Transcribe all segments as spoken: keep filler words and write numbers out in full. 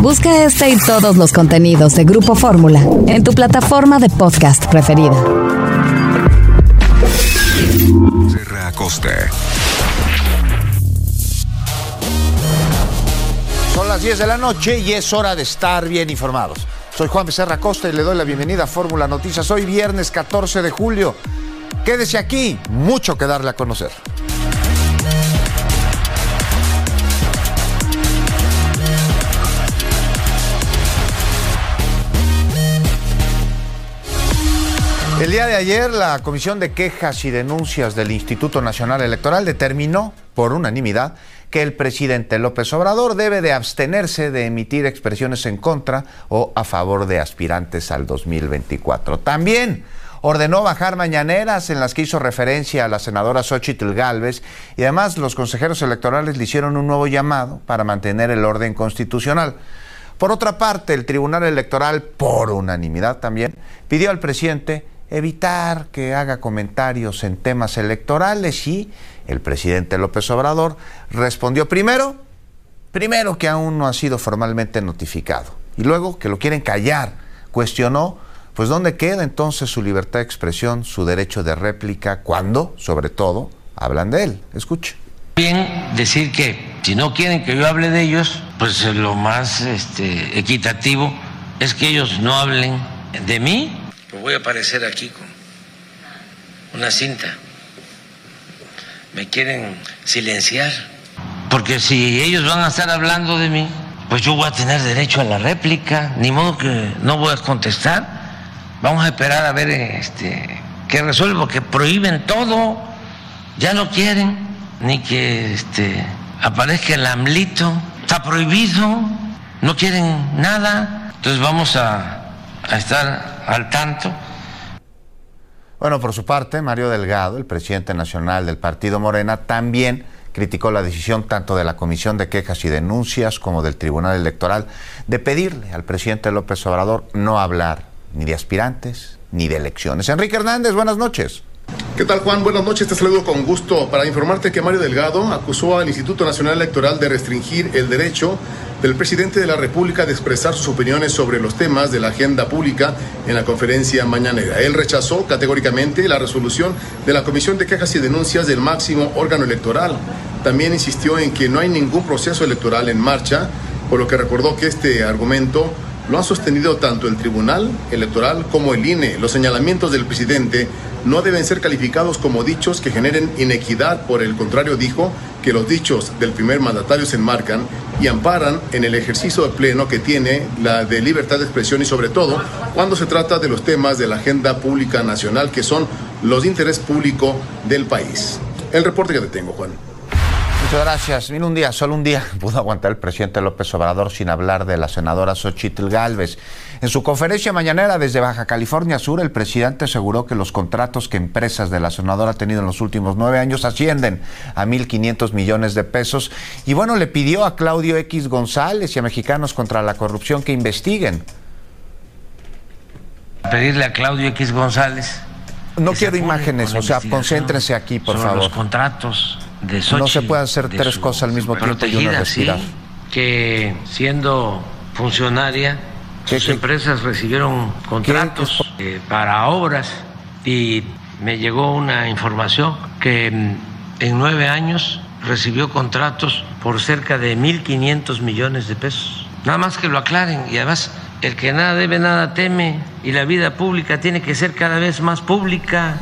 Busca este y todos los contenidos de Grupo Fórmula en tu plataforma de podcast preferida. Serra Acosta. Son las diez de la noche y es hora de estar bien informados. Soy Juan Becerra Acosta y le doy la bienvenida a Fórmula Noticias. Hoy viernes catorce de julio. Quédese aquí, mucho que darle a conocer. El día de ayer, la Comisión de Quejas y Denuncias del Instituto Nacional Electoral determinó, por unanimidad, que el presidente López Obrador debe de abstenerse de emitir expresiones en contra o a favor de aspirantes al dos mil veinticuatro. También ordenó bajar mañaneras en las que hizo referencia a la senadora Xóchitl Gálvez y además los consejeros electorales le hicieron un nuevo llamado para mantener el orden constitucional. Por otra parte, el Tribunal Electoral, por unanimidad también, pidió al presidente evitar que haga comentarios en temas electorales y el presidente López Obrador respondió primero, primero que aún no ha sido formalmente notificado y luego que lo quieren callar. Cuestionó, pues ¿dónde queda entonces su libertad de expresión, su derecho de réplica cuando, sobre todo, hablan de él? Escuche. Bien decir que si no quieren que yo hable de ellos, pues lo más este, equitativo es que ellos no hablen de mí. Pues voy a aparecer aquí con una cinta. Me quieren silenciar. Porque si ellos van a estar hablando de mí, pues yo voy a tener derecho a la réplica. Ni modo que no voy a contestar. Vamos a esperar a ver este, qué resuelve, porque prohíben todo. Ya no quieren ni que este, aparezca el AMLito. Está prohibido. No quieren nada. Entonces vamos a, a estar al tanto. Bueno, por su parte, Mario Delgado, el presidente nacional del partido Morena, también criticó la decisión tanto de la Comisión de Quejas y Denuncias como del Tribunal Electoral de pedirle al presidente López Obrador no hablar ni de aspirantes ni de elecciones. Enrique Hernández, buenas noches. ¿Qué tal, Juan? Buenas noches, te saludo con gusto para informarte que Mario Delgado acusó al Instituto Nacional Electoral de restringir el derecho del presidente de la República de expresar sus opiniones sobre los temas de la agenda pública en la conferencia mañanera. Él rechazó categóricamente la resolución de la Comisión de Quejas y Denuncias del máximo órgano electoral. También insistió en que no hay ningún proceso electoral en marcha, por lo que recordó que este argumento lo han sostenido tanto el Tribunal Electoral como el I N E. Los señalamientos del presidente no deben ser calificados como dichos que generen inequidad. Por el contrario, dijo que los dichos del primer mandatario se enmarcan y amparan en el ejercicio de pleno que tiene la de libertad de expresión y sobre todo cuando se trata de los temas de la agenda pública nacional que son los de interés público del país. El reporte que te tengo, Juan. Muchas gracias. Mira, un día, solo un día pudo aguantar el presidente López Obrador sin hablar de la senadora Xóchitl Gálvez. En su conferencia mañanera desde Baja California Sur, el presidente aseguró que los contratos que empresas de la senadora han tenido en los últimos nueve años ascienden a mil quinientos millones de pesos. Y bueno, le pidió a Claudio X González y a Mexicanos contra la Corrupción que investiguen. Pedirle a Claudio X González. No quiero imágenes, o sea, concéntrense aquí, por favor. Los contratos de Xochitl, no se puede hacer tres cosas al mismo tiempo y una respirar. Sí, que siendo funcionaria, sus empresas recibieron contratos eh, para obras y me llegó una información que en nueve años recibió contratos por cerca de mil quinientos millones de pesos. Nada más que lo aclaren y además el que nada debe, nada teme y la vida pública tiene que ser cada vez más pública.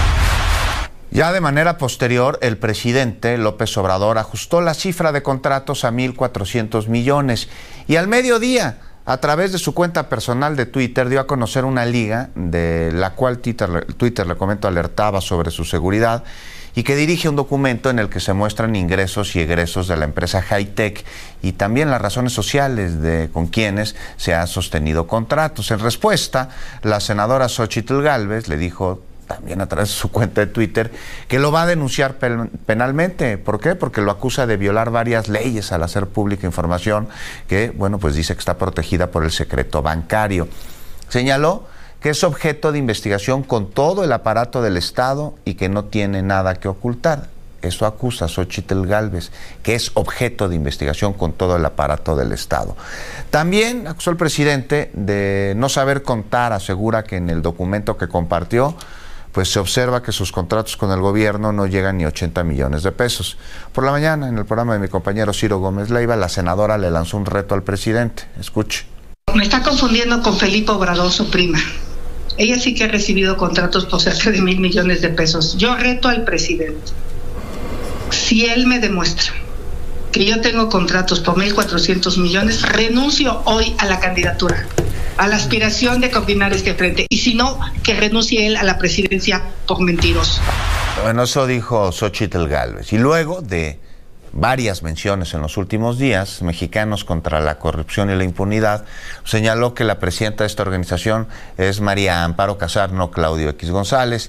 Ya de manera posterior, el presidente López Obrador ajustó la cifra de contratos a mil cuatrocientos millones y al mediodía, a través de su cuenta personal de Twitter, dio a conocer una liga de la cual Twitter, Twitter le comento, alertaba sobre su seguridad y que dirige un documento en el que se muestran ingresos y egresos de la empresa Hi-Tech y también las razones sociales de con quienes se han sostenido contratos. En respuesta, la senadora Xóchitl Gálvez le dijo también a través de su cuenta de Twitter, que lo va a denunciar penalmente. ¿Por qué? Porque lo acusa de violar varias leyes al hacer pública información que, bueno, pues dice que está protegida por el secreto bancario. Señaló que es objeto de investigación con todo el aparato del Estado y que no tiene nada que ocultar. Eso acusa Xóchitl Gálvez, que es objeto de investigación con todo el aparato del Estado. También acusó el presidente de no saber contar, asegura que en el documento que compartió, pues se observa que sus contratos con el gobierno no llegan ni ochenta millones de pesos. Por la mañana, en el programa de mi compañero Ciro Gómez Leiva, la senadora le lanzó un reto al presidente. Escuche. Me está confundiendo con Felipe Obrador, su prima. Ella sí que ha recibido contratos por cerca de mil millones de pesos. Yo reto al presidente. Si él me demuestra que yo tengo contratos por mil cuatrocientos millones, renuncio hoy a la candidatura, a la aspiración de coordinar este frente. Y si no, que renuncie él a la presidencia por mentiroso. Bueno, eso dijo Xóchitl Gálvez. Y luego de varias menciones en los últimos días, Mexicanos contra la Corrupción y la Impunidad, señaló que la presidenta de esta organización es María Amparo Casar, no Claudio X González,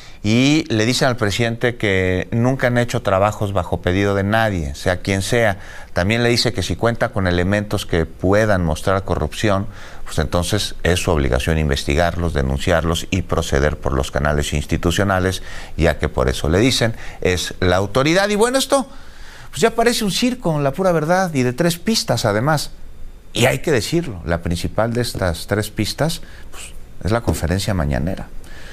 y le dicen al presidente que nunca han hecho trabajos bajo pedido de nadie, sea quien sea. También le dice que si cuenta con elementos que puedan mostrar corrupción, pues entonces es su obligación investigarlos, denunciarlos y proceder por los canales institucionales, ya que por eso le dicen, es la autoridad. Y bueno, esto pues ya parece un circo, la pura verdad, y de tres pistas además. Y hay que decirlo, la principal de estas tres pistas pues, es la conferencia mañanera.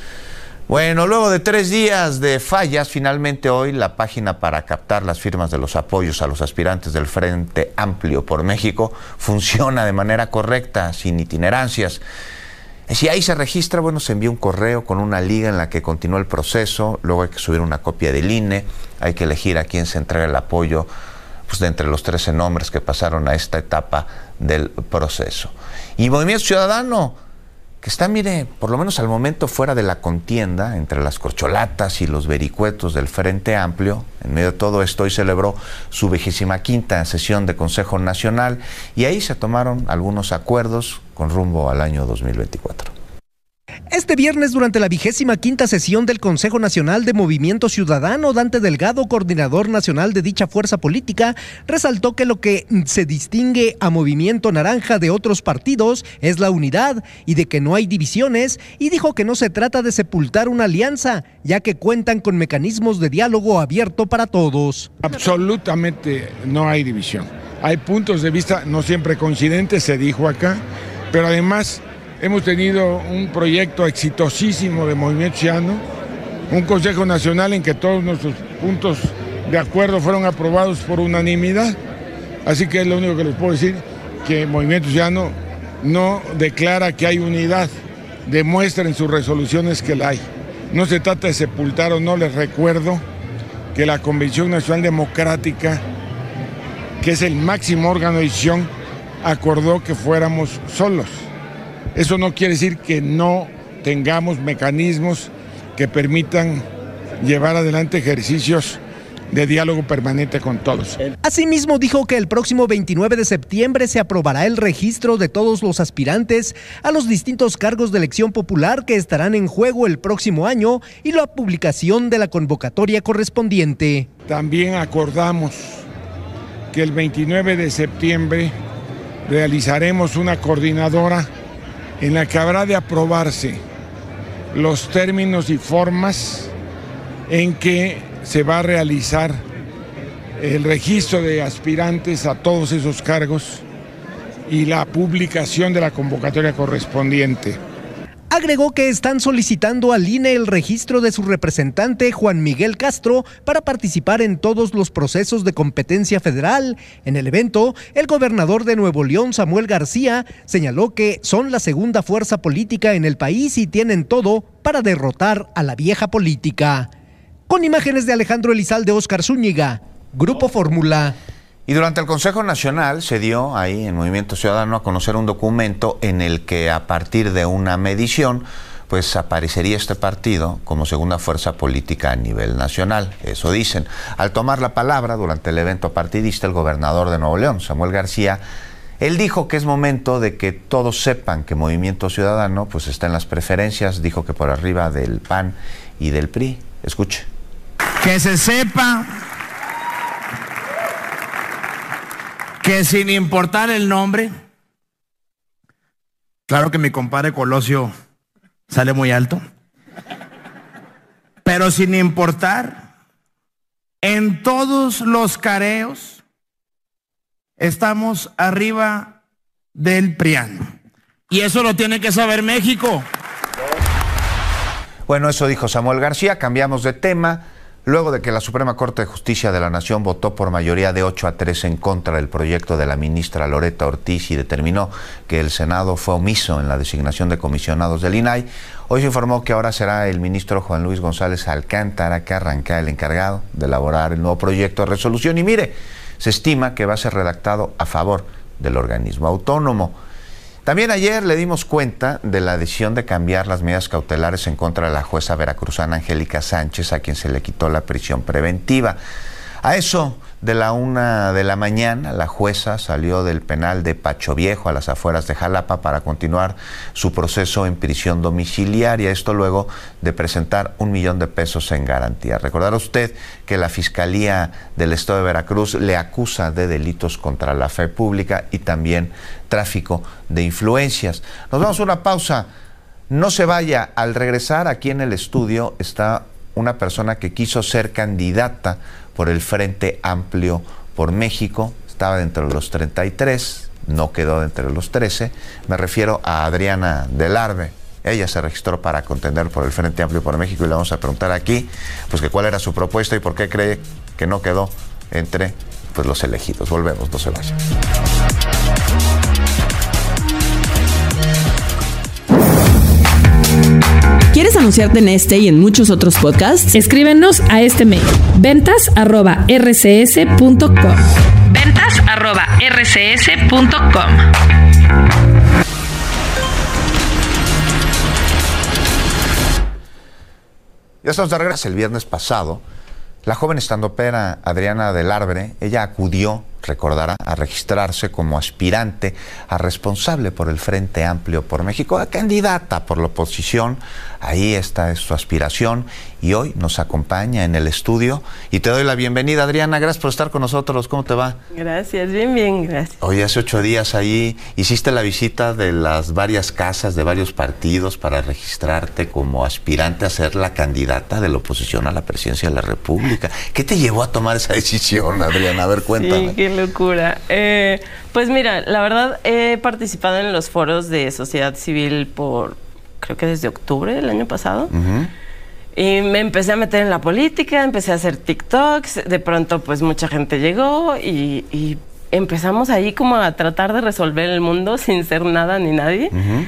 Bueno, luego de tres días de fallas, finalmente hoy la página para captar las firmas de los apoyos a los aspirantes del Frente Amplio por México funciona de manera correcta, sin itinerancias. Si ahí se registra, bueno, se envía un correo con una liga en la que continúa el proceso, luego hay que subir una copia del I N E, hay que elegir a quién se entrega el apoyo, pues de entre los trece nombres que pasaron a esta etapa del proceso. Y Movimiento Ciudadano, que está, mire, por lo menos al momento fuera de la contienda entre las corcholatas y los vericuetos del Frente Amplio, en medio de todo esto, hoy celebró su vigésima quinta sesión de Consejo Nacional y ahí se tomaron algunos acuerdos con rumbo al año dos mil veinticuatro. Este viernes, durante la vigésima quinta sesión del Consejo Nacional de Movimiento Ciudadano, Dante Delgado, coordinador nacional de dicha fuerza política, resaltó que lo que se distingue a Movimiento Naranja de otros partidos es la unidad y de que no hay divisiones, y dijo que no se trata de sepultar una alianza, ya que cuentan con mecanismos de diálogo abierto para todos. Absolutamente no hay división. Hay puntos de vista no siempre coincidentes, se dijo acá, pero además hemos tenido un proyecto exitosísimo de Movimiento Ciudadano, un Consejo Nacional en que todos nuestros puntos de acuerdo fueron aprobados por unanimidad. Así que es lo único que les puedo decir, que Movimiento Ciudadano no declara que hay unidad, demuestra en sus resoluciones que la hay. No se trata de sepultar o no, les recuerdo que la Convención Nacional Democrática, que es el máximo órgano de decisión, acordó que fuéramos solos. Eso no quiere decir que no tengamos mecanismos que permitan llevar adelante ejercicios de diálogo permanente con todos. Asimismo, dijo que el próximo veintinueve de septiembre se aprobará el registro de todos los aspirantes a los distintos cargos de elección popular que estarán en juego el próximo año y la publicación de la convocatoria correspondiente. También acordamos que el veintinueve de septiembre realizaremos una coordinadora en la que habrá de aprobarse los términos y formas en que se va a realizar el registro de aspirantes a todos esos cargos y la publicación de la convocatoria correspondiente. Agregó que están solicitando al I N E el registro de su representante Juan Miguel Castro para participar en todos los procesos de competencia federal. En el evento, el gobernador de Nuevo León, Samuel García, señaló que son la segunda fuerza política en el país y tienen todo para derrotar a la vieja política. Con imágenes de Alejandro Elizalde, Óscar Zúñiga, Grupo Fórmula. Y durante el Consejo Nacional se dio ahí en Movimiento Ciudadano a conocer un documento en el que a partir de una medición pues aparecería este partido como segunda fuerza política a nivel nacional. Eso dicen. Al tomar la palabra durante el evento partidista, el gobernador de Nuevo León, Samuel García, él dijo que es momento de que todos sepan que Movimiento Ciudadano pues está en las preferencias, dijo que por arriba del P A N y del P R I. Escuche. Que se sepa que sin importar el nombre, claro que mi compadre Colosio sale muy alto, pero sin importar en todos los careos estamos arriba del PRIAN. Y eso lo tiene que saber México. Bueno, eso dijo Samuel García. Cambiamos de tema. Luego de que la Suprema Corte de Justicia de la Nación votó por mayoría de ocho a tres en contra del proyecto de la ministra Loretta Ortiz y determinó que el Senado fue omiso en la designación de comisionados del I N A I, hoy se informó que ahora será el ministro Juan Luis González Alcántara que arranca el encargado de elaborar el nuevo proyecto de resolución. Y mire, se estima que va a ser redactado a favor del organismo autónomo. También ayer le dimos cuenta de la decisión de cambiar las medidas cautelares en contra de la jueza veracruzana Angélica Sánchez, a quien se le quitó la prisión preventiva. A eso de la una de la mañana, la jueza salió del penal de Pacho Viejo, a las afueras de Jalapa, para continuar su proceso en prisión domiciliaria. Esto luego de presentar un millón de pesos en garantía. Recordará usted que la Fiscalía del Estado de Veracruz le acusa de delitos contra la fe pública y también tráfico de influencias. Nos vamos a una pausa. No se vaya. Al regresar, aquí en el estudio está una persona que quiso ser candidata por el Frente Amplio por México. Estaba entre los treinta y tres, no quedó entre los trece. Me refiero a Adriana Delarve. Ella se registró para contender por el Frente Amplio por México y le vamos a preguntar aquí pues que cuál era su propuesta y por qué cree que no quedó entre pues los elegidos. Volvemos, no se vayan. ¿Quieres anunciarte en este y en muchos otros podcasts? Escríbenos a este mail: ventas arroba r c s punto com. ventas arroba r c s punto com. Ya estamos de regreso. El viernes pasado, la joven estandopera Adriana Delarve, ella acudió, recordará, a registrarse como aspirante a responsable por el Frente Amplio por México, a candidata por la oposición. Ahí está, es su aspiración y hoy nos acompaña en el estudio y te doy la bienvenida, Adriana. Gracias por estar con nosotros. ¿Cómo te va? Gracias, bien, bien, gracias. Hoy hace ocho días ahí hiciste la visita de las varias casas de varios partidos para registrarte como aspirante a ser la candidata de la oposición a la presidencia de la República. ¿Qué te llevó a tomar esa decisión, Adriana? A ver, cuéntame. Sí, qué locura. Eh, pues mira, la verdad he participado en los foros de sociedad civil por, creo que desde octubre del año pasado. Uh-huh. Y me empecé a meter en la política, empecé a hacer TikToks, de pronto pues mucha gente llegó y, y empezamos ahí como a tratar de resolver el mundo sin ser nada ni nadie. Uh-huh.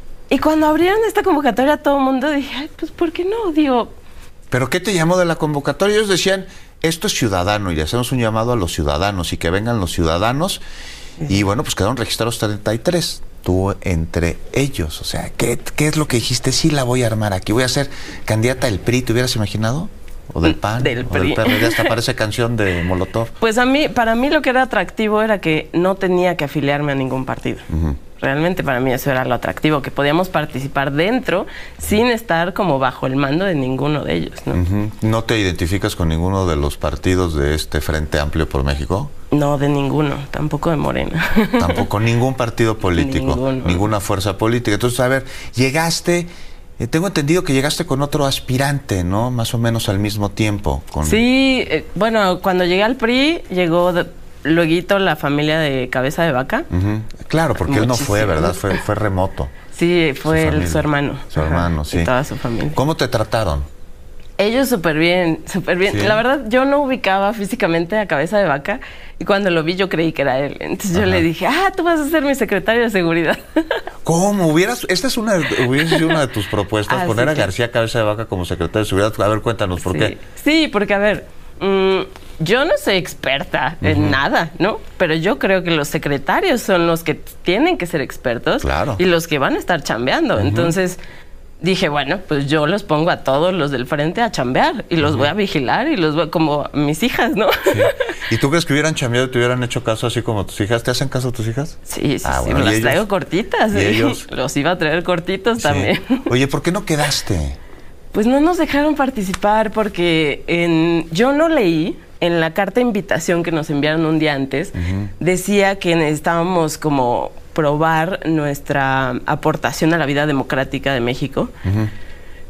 Y cuando abrieron esta convocatoria a todo el mundo dije, ay, pues ¿por qué no? Digo... ¿Pero qué te llamó de la convocatoria? Ellos decían, esto es ciudadano y hacemos un llamado a los ciudadanos y que vengan los ciudadanos. Uh-huh. Y bueno, pues quedaron registrados treinta y tres. Tú entre ellos, o sea, ¿qué, ¿qué es lo que dijiste? Sí, la voy a armar aquí, voy a ser candidata del P R I, ¿te hubieras imaginado? ¿O del P A N? Del ¿O del P R I. P R D? Hasta parece canción de Molotov. Pues a mí, para mí lo que era atractivo era que no tenía que afiliarme a ningún partido. Uh-huh. Realmente para mí eso era lo atractivo, que podíamos participar dentro sin estar como bajo el mando de ninguno de ellos, ¿no? Uh-huh. ¿No te identificas con ninguno de los partidos de este Frente Amplio por México? No, de ninguno, tampoco de Morena. Tampoco, ningún partido político, Ninguno. ninguna fuerza política. Entonces, a ver, llegaste, eh, tengo entendido que llegaste con otro aspirante, ¿no? Más o menos al mismo tiempo. Con... Sí, eh, bueno, cuando llegué al P R I, llegó... De... Luego la familia de Cabeza de Vaca. Uh-huh. Claro, porque Muchísimo. él no fue, ¿verdad? Fue, fue remoto. Sí, fue su, el, su hermano. Su Ajá, hermano, sí. Y toda su familia. ¿Cómo te trataron? Ellos súper bien, súper bien. ¿Sí? La verdad, yo no ubicaba físicamente a Cabeza de Vaca y cuando lo vi yo creí que era él. Entonces Ajá. yo le dije, ah, tú vas a ser mi secretario de seguridad. ¿Cómo? ¿Hubieras, esta es una, hubiera sido una de tus propuestas, ah, poner sí, a García Cabeza de Vaca como secretario de seguridad. A ver, cuéntanos, ¿por sí. qué? Sí, porque a ver... Mmm, yo no soy experta uh-huh. en nada, ¿no? Pero yo creo que los secretarios son los que tienen que ser expertos claro. y los que van a estar chambeando. Uh-huh. Entonces dije, bueno, pues yo los pongo a todos los del frente a chambear y los uh-huh. voy a vigilar y los voy como mis hijas, ¿no? Sí. ¿Y tú crees que hubieran chambeado y te hubieran hecho caso así como tus hijas? ¿Te hacen caso tus hijas? Sí, sí, ah, sí, bueno, me las ellos? traigo cortitas. ¿Y ¿eh? ellos? Los iba a traer cortitos sí. también. Oye, ¿por qué no quedaste? Pues no nos dejaron participar porque en... yo no leí... En la carta de invitación que nos enviaron un día antes, uh-huh. decía que necesitábamos como probar nuestra aportación a la vida democrática de México, uh-huh.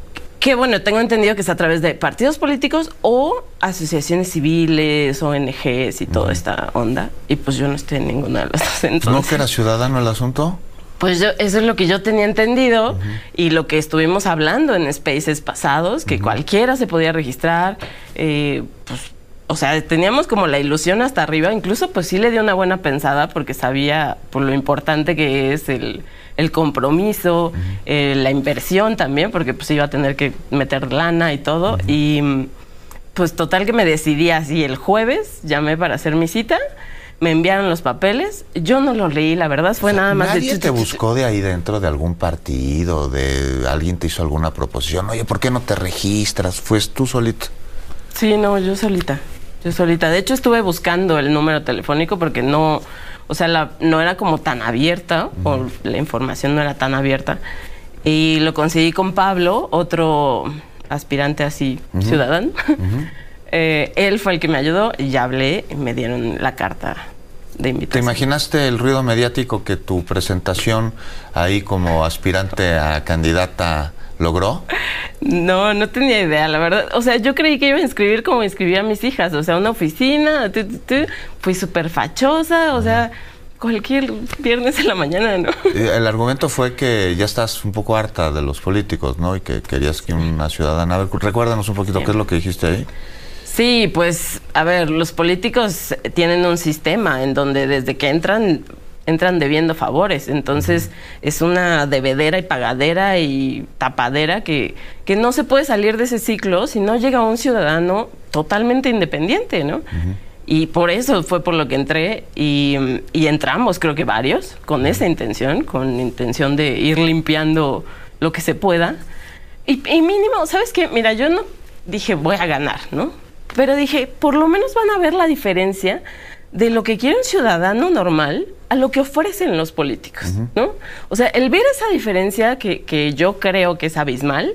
Que bueno, tengo entendido que es a través de partidos políticos o asociaciones civiles, O N Ges y toda uh-huh. esta onda. Y pues yo no estoy en ninguna de las dos. Entonces, ¿no que era ciudadano el asunto? Pues yo, eso es lo que yo tenía entendido uh-huh. y lo que estuvimos hablando en spaces pasados, que uh-huh. cualquiera se podía registrar. Eh, pues, o sea, teníamos como la ilusión hasta arriba. Incluso pues sí le dio una buena pensada porque sabía por lo importante que es el... el compromiso, uh-huh. eh, la inversión también, porque pues iba a tener que meter lana y todo. Uh-huh. Y pues total que me decidí así el jueves, llamé para hacer mi cita, me enviaron los papeles, yo no los leí, la verdad, fue o sea, nada más... ¿Nadie de... te buscó de ahí dentro de algún partido, de alguien te hizo alguna proposición? Oye, ¿por qué no te registras? ¿Fues tú solito? Sí, no, yo solita, yo solita. De hecho, estuve buscando el número telefónico porque no... O sea, la, no era como tan abierta, uh-huh. o la información no era tan abierta. Y lo conseguí con Pablo, otro aspirante así, uh-huh. ciudadano. Uh-huh. eh, él fue el que me ayudó y ya hablé y me dieron la carta de invitación. ¿Te imaginaste el ruido mediático que tu presentación ahí como aspirante a candidata logró? No, no tenía idea, la verdad. O sea, yo creí que iba a inscribir como inscribía a mis hijas, o sea, una oficina, tu, tu, tu. Fui súper fachosa, o sea, cualquier viernes en la mañana, ¿no? El argumento fue que ya estás un poco harta de los políticos, ¿no? Y que querías que una ciudadana... A ver, recuérdanos un poquito, sí. ¿Qué es lo que dijiste ahí? Sí, pues, a ver, los políticos tienen un sistema en donde desde que entran... entran debiendo favores, entonces uh-huh. es una debedera y pagadera y tapadera que, que no se puede salir de ese ciclo si no llega un ciudadano totalmente independiente, ¿no? Uh-huh. Y por eso fue por lo que entré y, y entramos, creo que varios, con esa intención, con intención de ir limpiando lo que se pueda. Y, y mínimo, ¿sabes qué? Mira, yo no dije voy a ganar, ¿no? Pero dije, por lo menos van a ver la diferencia de lo que quiere un ciudadano normal a lo que ofrecen los políticos, uh-huh. ¿no? O sea, el ver esa diferencia que, que yo creo que es abismal,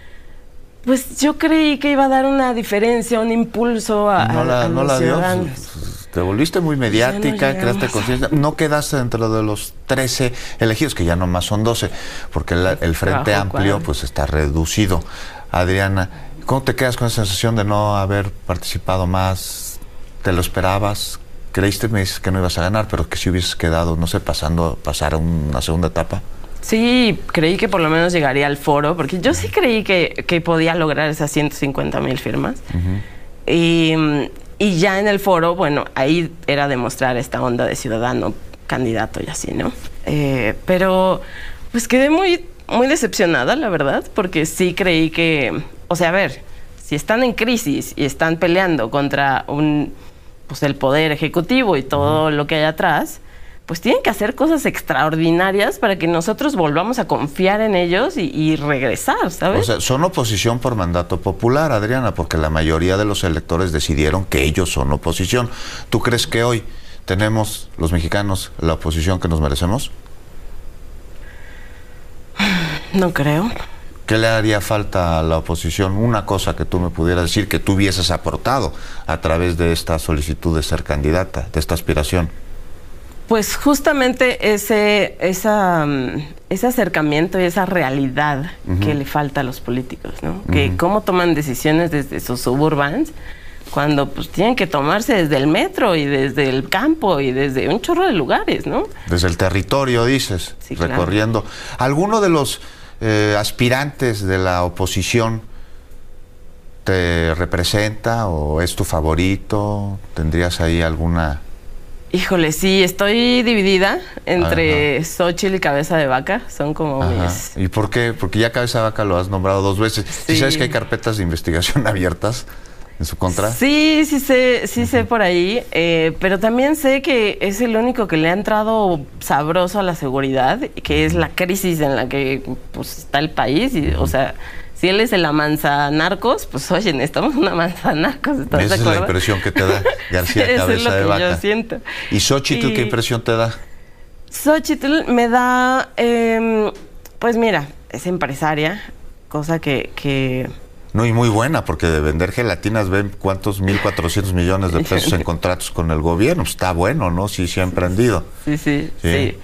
pues yo creí que iba a dar una diferencia, un impulso a, no la, a, a no los la ciudadanos. Dio. Te volviste muy mediática, no creaste conciencia. No quedaste dentro de los trece elegidos, que ya nomás son doce, porque el, el Frente Amplio cuadro. pues está reducido. Adriana, ¿cómo te quedas con esa sensación de no haber participado más? ¿Te lo esperabas? ¿Creíste, me dices que no ibas a ganar, pero que si hubieses quedado, no sé, pasando, pasar a una segunda etapa? Sí, creí que por lo menos llegaría al foro, porque yo sí creí que, que podía lograr esas ciento cincuenta mil firmas. Uh-huh. Y, y ya en el foro, bueno, ahí era demostrar esta onda de ciudadano, candidato y así, ¿no? Eh, pero pues quedé muy, muy decepcionada, la verdad, porque sí creí que, o sea, a ver, si están en crisis y están peleando contra un... pues el poder ejecutivo y todo lo que hay atrás, pues tienen que hacer cosas extraordinarias para que nosotros volvamos a confiar en ellos y, y regresar, ¿sabes? O sea, son oposición por mandato popular, Adriana, porque la mayoría de los electores decidieron que ellos son oposición. ¿Tú crees que hoy tenemos, los mexicanos, la oposición que nos merecemos? No creo. ¿Qué le haría falta a la oposición? Una cosa que tú me pudieras decir que tú hubieses aportado a través de esta solicitud de ser candidata, de esta aspiración. Pues justamente ese, esa, ese acercamiento y esa realidad uh-huh. que le falta a los políticos, ¿no? Uh-huh. Que cómo toman decisiones desde sus suburbans cuando pues tienen que tomarse desde el metro y desde el campo y desde un chorro de lugares, ¿no? Desde el territorio, dices, sí, recorriendo. Claro. ¿Alguno de los eh, aspirantes de la oposición te representa o es tu favorito? ¿Tendrías ahí alguna...? Híjole, sí, estoy dividida entre Xóchitl y Cabeza de Vaca, son como Ajá. mis... ¿Y por qué? Porque ya Cabeza de Vaca lo has nombrado dos veces. Sí. ¿Sí sabes que hay carpetas de investigación abiertas en su contra? Sí, sí sé, sí uh-huh. sé por ahí, eh, pero también sé que es el único que le ha entrado sabroso a la seguridad, que es la crisis en la que pues, está el país, y, uh-huh. o sea... Si él es el amansa narcos, pues oye, necesitamos una amansa narcos. ¿Estás Esa de acuerdo? Es la impresión que te da García Cabeza es lo de que Vaca. Yo siento. ¿Y Xóchitl y... qué impresión te da? Xóchitl me da, eh, pues mira, es empresaria, cosa que, que... No, y muy buena, porque de vender gelatinas ven cuántos mil cuatrocientos millones de pesos en contratos con el gobierno. Está bueno, ¿no? Sí, sí ha emprendido. Sí, sí, sí. sí.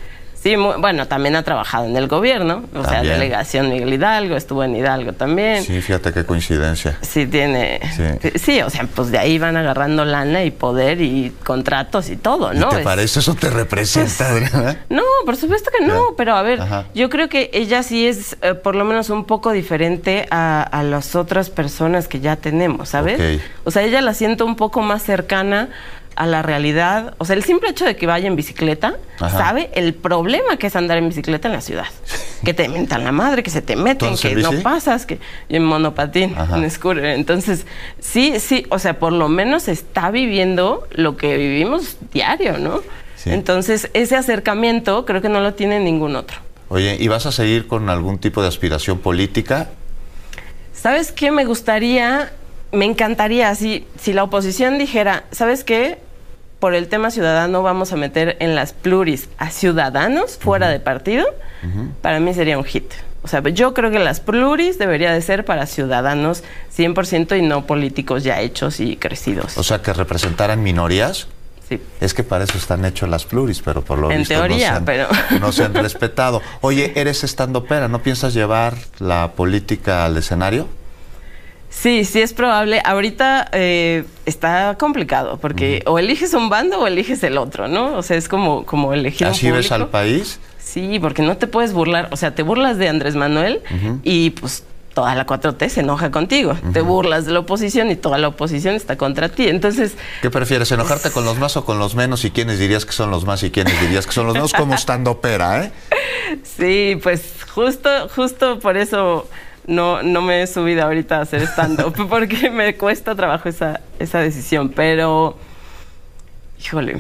Sí, muy, bueno, también ha trabajado en el gobierno, o también. sea, delegación Miguel Hidalgo, estuvo en Hidalgo también. Sí, fíjate qué coincidencia. Sí, tiene... Sí, sí o sea, pues de ahí van agarrando lana y poder y contratos y todo, ¿no? ¿Y te es, parece? ¿Eso te representa, pues, Adriana? No, por supuesto que no, ya. pero a ver, Ajá. yo creo que ella sí es eh, por lo menos un poco diferente a, a las otras personas que ya tenemos, ¿sabes? Okay. O sea, ella la siento un poco más cercana a la realidad. O sea, el simple hecho de que vaya en bicicleta, Ajá. sabe el problema que es andar en bicicleta en la ciudad. Que te mentan la madre, que se te meten, que no pasas, que y en monopatín, Ajá. en scooter. Entonces, sí, sí, o sea, por lo menos está viviendo lo que vivimos diario, ¿no? Sí. Entonces, ese acercamiento creo que no lo tiene ningún otro. Oye, ¿y vas a seguir con algún tipo de aspiración política? ¿Sabes qué? Me gustaría, me encantaría, si, si la oposición dijera, ¿sabes qué? Por el tema ciudadano vamos a meter en las pluris a ciudadanos fuera uh-huh. de partido, uh-huh. para mí sería un hit. O sea, yo creo que las pluris debería de ser para ciudadanos cien por ciento y no políticos ya hechos y crecidos. O sea, que representaran minorías. Sí. Es que para eso están hechos las pluris, pero por lo en visto teoría, no, se han, pero... no se han respetado. Oye, eres estandopera, ¿no piensas llevar la política al escenario? Sí, sí es probable. Ahorita eh, está complicado porque uh-huh. o eliges un bando o eliges el otro, ¿no? O sea, es como, como elegir ¿Así un ves al país? Sí, porque no te puedes burlar. O sea, te burlas de Andrés Manuel uh-huh. y pues toda la cuatro T se enoja contigo. Uh-huh. Te burlas de la oposición y toda la oposición está contra ti. Entonces... ¿Qué prefieres, enojarte con los más o con los menos? ¿Y quiénes dirías que son los más y quiénes dirías que son los menos? Como estandopera, ¿eh? Sí, pues justo, justo por eso... No, no me he subido ahorita a hacer stand-up porque me cuesta trabajo esa, esa decisión, pero híjole,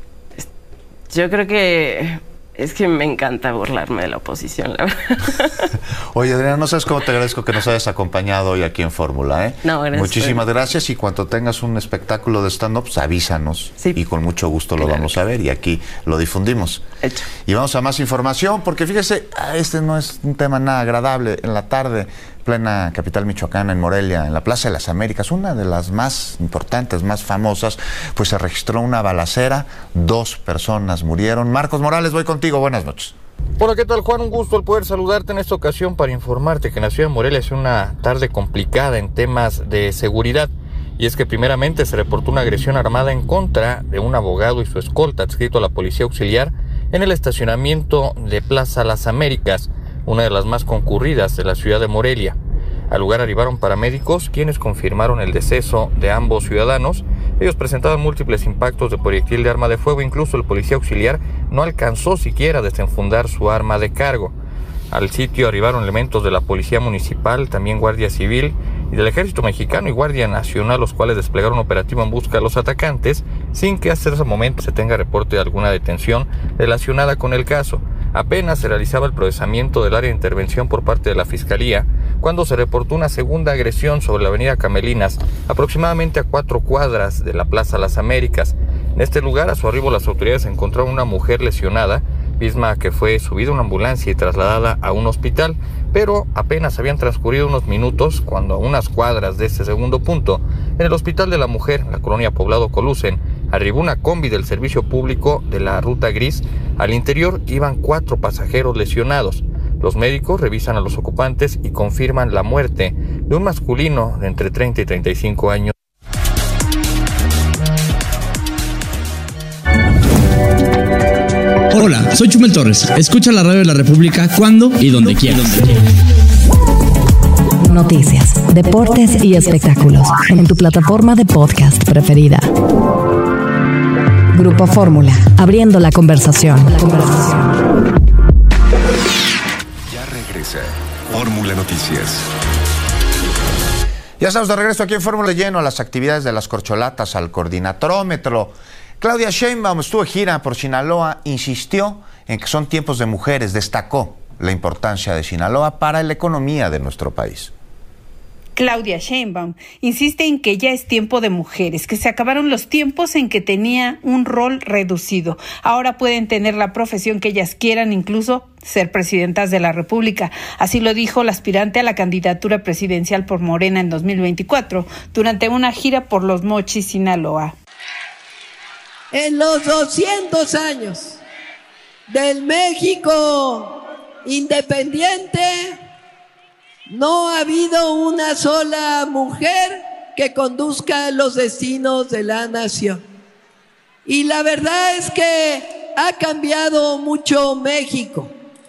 yo creo que es que me encanta burlarme de la oposición, la verdad. Oye, Adriana, no sabes cómo te agradezco que nos hayas acompañado hoy aquí en Fórmula, ¿eh? No, gracias. Muchísimas gracias, y cuando tengas un espectáculo de stand-up, pues avísanos. Sí. Y con mucho gusto claro. lo vamos a ver y aquí lo difundimos. Hecho. Y vamos a más información, porque fíjese, este no es un tema nada agradable. En la tarde, plena capital michoacana, en Morelia, en la Plaza de las Américas, una de las más importantes, más famosas, pues se registró una balacera, dos personas murieron. Marcos Morales, voy contigo, buenas noches. Hola, ¿qué tal, Juan? Un gusto el poder saludarte en esta ocasión para informarte que en la ciudad de Morelia es una tarde complicada en temas de seguridad. Y es que primeramente se reportó una agresión armada en contra de un abogado y su escolta adscrito a la Policía Auxiliar en el estacionamiento de Plaza Las Américas, una de las más concurridas de la ciudad de Morelia. Al lugar arribaron paramédicos, quienes confirmaron el deceso de ambos ciudadanos. Ellos presentaban múltiples impactos de proyectil de arma de fuego, incluso el policía auxiliar no alcanzó siquiera a desenfundar su arma de cargo. Al sitio arribaron elementos de la Policía Municipal, también Guardia Civil y del Ejército Mexicano y Guardia Nacional, los cuales desplegaron un operativo en busca de los atacantes, sin que hasta ese momento se tenga reporte de alguna detención relacionada con el caso. Apenas se realizaba el procesamiento del área de intervención por parte de la Fiscalía, cuando se reportó una segunda agresión sobre la avenida Camelinas, aproximadamente a cuatro cuadras de la Plaza Las Américas. En este lugar, a su arribo, las autoridades encontraron una mujer lesionada, misma que fue subida a una ambulancia y trasladada a un hospital, pero apenas habían transcurrido unos minutos cuando a unas cuadras de este segundo punto, en el Hospital de la Mujer, en la colonia Poblado Colusen, arribó una combi del servicio público de la Ruta Gris. Al interior iban cuatro pasajeros lesionados. Los médicos revisan a los ocupantes y confirman la muerte de un masculino de entre treinta y treinta y cinco años. Hola, soy Chumel Torres. Escucha la radio de la República cuando y donde quieras. Noticias, deportes y espectáculos en tu plataforma de podcast preferida. Grupo Fórmula, abriendo la conversación. La conversación. Ya regresa Fórmula Noticias. Ya estamos de regreso aquí en Fórmula, lleno a las actividades de las corcholatas al coordinatorómetro. Claudia Sheinbaum estuvo de gira por Sinaloa, insistió en que son tiempos de mujeres, destacó la importancia de Sinaloa para la economía de nuestro país. Claudia Sheinbaum insiste en que ya es tiempo de mujeres, que se acabaron los tiempos en que tenía un rol reducido. Ahora pueden tener la profesión que ellas quieran, incluso ser presidentas de la República. Así lo dijo la aspirante a la candidatura presidencial por Morena en dos mil veinticuatro durante una gira por Los Mochis, Sinaloa. En los doscientos años del México independiente no ha habido una sola mujer que conduzca los destinos de la nación. Y la verdad es que ha cambiado mucho México.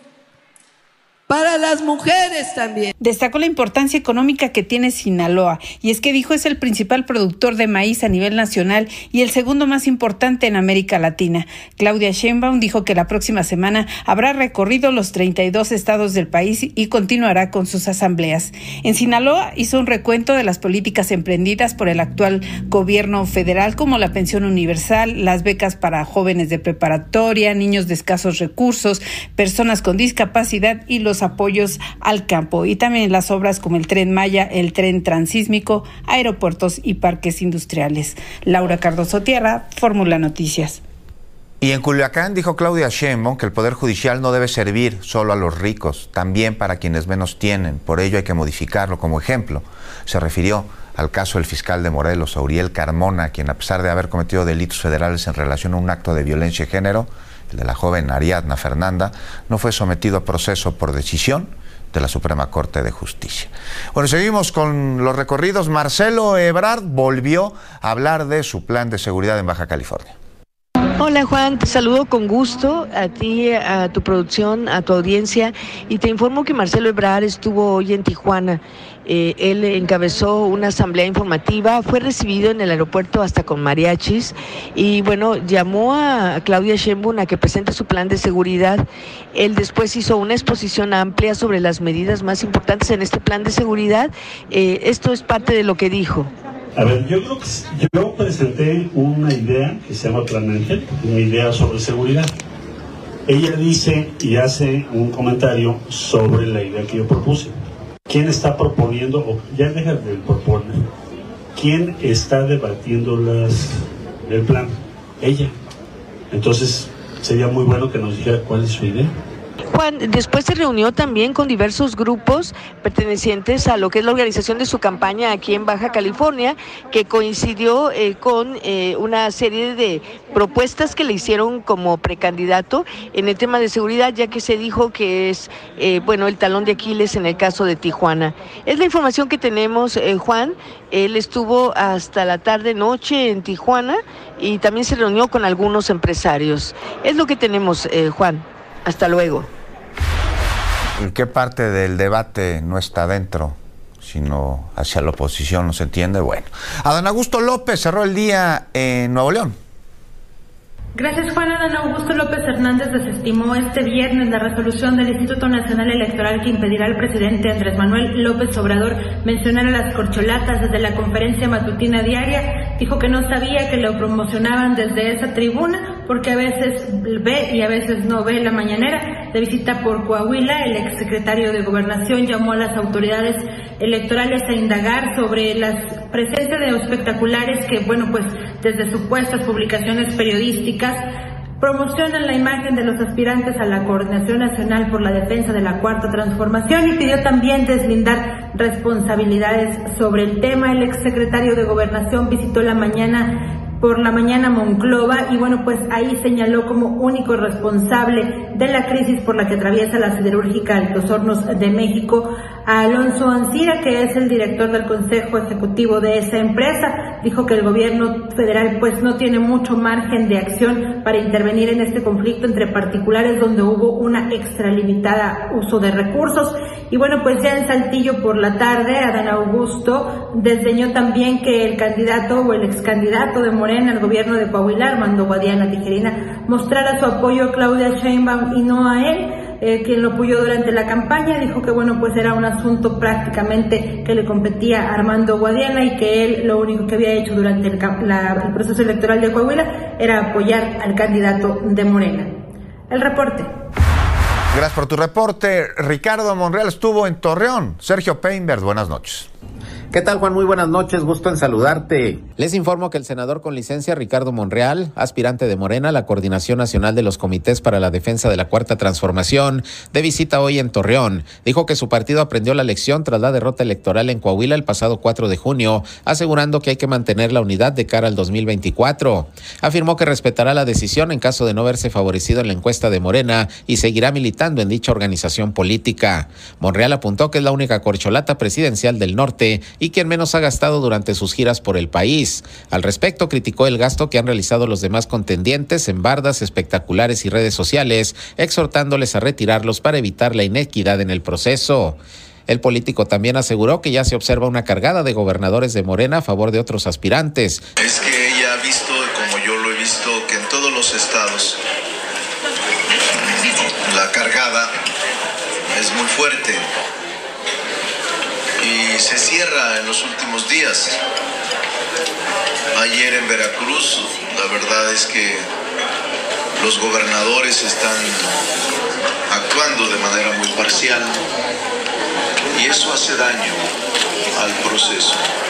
Para las mujeres también. Destacó la importancia económica que tiene Sinaloa, y es que dijo es el principal productor de maíz a nivel nacional y el segundo más importante en América Latina. Claudia Sheinbaum dijo que la próxima semana habrá recorrido los treinta y dos estados del país y continuará con sus asambleas. En Sinaloa hizo un recuento de las políticas emprendidas por el actual gobierno federal, como la pensión universal, las becas para jóvenes de preparatoria, niños de escasos recursos, personas con discapacidad y los apoyos al campo, y también las obras como el Tren Maya, el Tren Transísmico, aeropuertos y parques industriales. Laura Cardoso Tierra, Fórmula Noticias. Y en Culiacán dijo Claudia Sheinbaum que el Poder Judicial no debe servir solo a los ricos, también para quienes menos tienen. Por ello hay que modificarlo. Como ejemplo, se refirió al caso del fiscal de Morelos, Auriel Carmona, quien a pesar de haber cometido delitos federales en relación a un acto de violencia de género, el de la joven Ariadna Fernanda, no fue sometido a proceso por decisión de la Suprema Corte de Justicia. Bueno, seguimos con los recorridos. Marcelo Ebrard volvió a hablar de su plan de seguridad en Baja California. Hola Juan, te saludo con gusto a ti, a tu producción, a tu audiencia, y te informo que Marcelo Ebrard estuvo hoy en Tijuana. Eh, él encabezó una asamblea informativa, fue recibido en el aeropuerto hasta con mariachis y bueno, llamó a Claudia Sheinbaum a que presente su plan de seguridad. Él después hizo una exposición amplia sobre las medidas más importantes en este plan de seguridad. Eh, esto es parte de lo que dijo. A ver, yo creo que yo presenté una idea que se llama Plan Ángel, una idea sobre seguridad. Ella dice y hace un comentario sobre la idea que yo propuse. ¿Quién está proponiendo, o ya deja de proponer, quién está debatiendo las, el plan? Ella. Entonces, sería muy bueno que nos dijera cuál es su idea. Juan, después se reunió también con diversos grupos pertenecientes a lo que es la organización de su campaña aquí en Baja California, que coincidió eh, con eh, una serie de propuestas que le hicieron como precandidato en el tema de seguridad, ya que se dijo que es eh, bueno el talón de Aquiles en el caso de Tijuana. Es la información que tenemos, eh, Juan. Él estuvo hasta la tarde-noche en Tijuana y también se reunió con algunos empresarios. Es lo que tenemos, eh, Juan. Hasta luego. ¿En qué parte del debate no está dentro, sino hacia la oposición, no se entiende? Bueno, Adán Augusto López cerró el día en Nuevo León. Gracias, Juan. Adán Augusto López Hernández desestimó este viernes la resolución del Instituto Nacional Electoral que impedirá al presidente Andrés Manuel López Obrador mencionar a las corcholatas desde la conferencia matutina diaria. Dijo que no sabía que lo promocionaban desde esa tribuna porque a veces ve y a veces no ve la mañanera. De visita por Coahuila, el exsecretario de Gobernación llamó a las autoridades electorales a indagar sobre las presencia de espectaculares que, bueno, pues desde supuestas publicaciones periodísticas promocionan la imagen de los aspirantes a la Coordinación Nacional por la Defensa de la Cuarta Transformación, y pidió también deslindar responsabilidades sobre el tema. El exsecretario de Gobernación visitó la mañana por la mañana Monclova y bueno, pues ahí señaló como único responsable de la crisis por la que atraviesa la siderúrgica Altos Hornos de México a Alonso Ancira, que es el director del Consejo Ejecutivo de esa empresa. Dijo que el gobierno federal pues no tiene mucho margen de acción para intervenir en este conflicto entre particulares donde hubo una extralimitada uso de recursos. Y bueno, pues ya en Saltillo por la tarde, Adán Augusto desdeñó también que el candidato o el excandidato de Morena al gobierno de Coahuila, Armando Guadiana Tijerina, mostrara su apoyo a Claudia Sheinbaum y no a él. Eh, quien lo apoyó durante la campaña, dijo que bueno, pues era un asunto prácticamente que le competía a Armando Guadiana y que él lo único que había hecho durante el, la, el proceso electoral de Coahuila era apoyar al candidato de Morena. El reporte. Gracias por tu reporte. Ricardo Monreal estuvo en Torreón. Sergio Peinbert, buenas noches. ¿Qué tal, Juan? Muy buenas noches, gusto en saludarte. Les informo que el senador con licencia Ricardo Monreal, aspirante de Morena a la Coordinación Nacional de los Comités para la Defensa de la Cuarta Transformación, de visita hoy en Torreón, dijo que su partido aprendió la lección tras la derrota electoral en Coahuila el pasado cuatro de junio, asegurando que hay que mantener la unidad de cara al dos mil veinticuatro. Afirmó que respetará la decisión en caso de no verse favorecido en la encuesta de Morena y seguirá militando en dicha organización política. Monreal apuntó que es la única corcholata presidencial del norte y quien menos ha gastado durante sus giras por el país. Al respecto, criticó el gasto que han realizado los demás contendientes en bardas, espectaculares y redes sociales, exhortándoles a retirarlos para evitar la inequidad en el proceso. El político también aseguró que ya se observa una cargada de gobernadores de Morena a favor de otros aspirantes. Es que ella ha visto, como yo lo he visto, que en todos los estados la cargada es muy fuerte y se cierra en los últimos días. Ayer en Veracruz, la verdad es que los gobernadores están actuando de manera muy parcial y eso hace daño al proceso,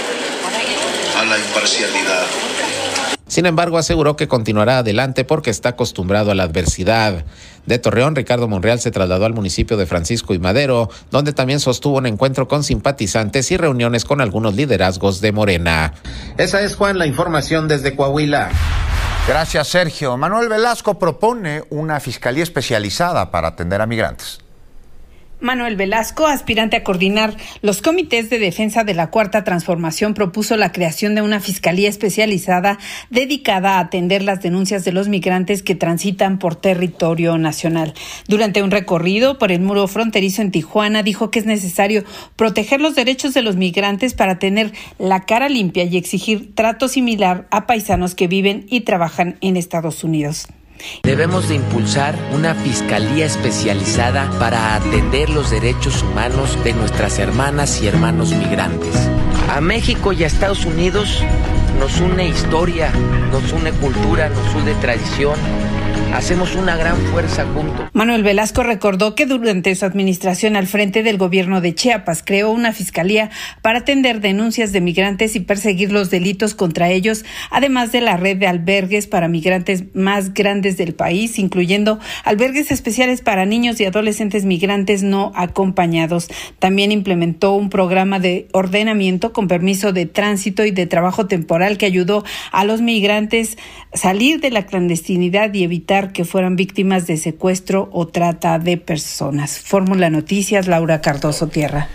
a la imparcialidad. Sin embargo, aseguró que continuará adelante porque está acostumbrado a la adversidad. De Torreón, Ricardo Monreal se trasladó al municipio de Francisco y Madero, donde también sostuvo un encuentro con simpatizantes y reuniones con algunos liderazgos de Morena. Esa es, Juan, la información desde Coahuila. Gracias, Sergio. Manuel Velasco propone una fiscalía especializada para atender a migrantes. Manuel Velasco, aspirante a coordinar los comités de defensa de la Cuarta Transformación, propuso la creación de una fiscalía especializada dedicada a atender las denuncias de los migrantes que transitan por territorio nacional. Durante un recorrido por el muro fronterizo en Tijuana, dijo que es necesario proteger los derechos de los migrantes para tener la cara limpia y exigir trato similar a paisanos que viven y trabajan en Estados Unidos. Debemos de impulsar una fiscalía especializada para atender los derechos humanos de nuestras hermanas y hermanos migrantes. A México y a Estados Unidos nos une historia, nos une cultura, nos une tradición. Hacemos una gran fuerza juntos. Manuel Velasco recordó que durante su administración al frente del gobierno de Chiapas creó una fiscalía para atender denuncias de migrantes y perseguir los delitos contra ellos, además de la red de albergues para migrantes más grandes del país, incluyendo albergues especiales para niños y adolescentes migrantes no acompañados. También implementó un programa de ordenamiento con permiso de tránsito y de trabajo temporal que ayudó a los migrantes a salir de la clandestinidad y evitar que fueran víctimas de secuestro o trata de personas. Fórmula Noticias, Laura Cardoso Tierra.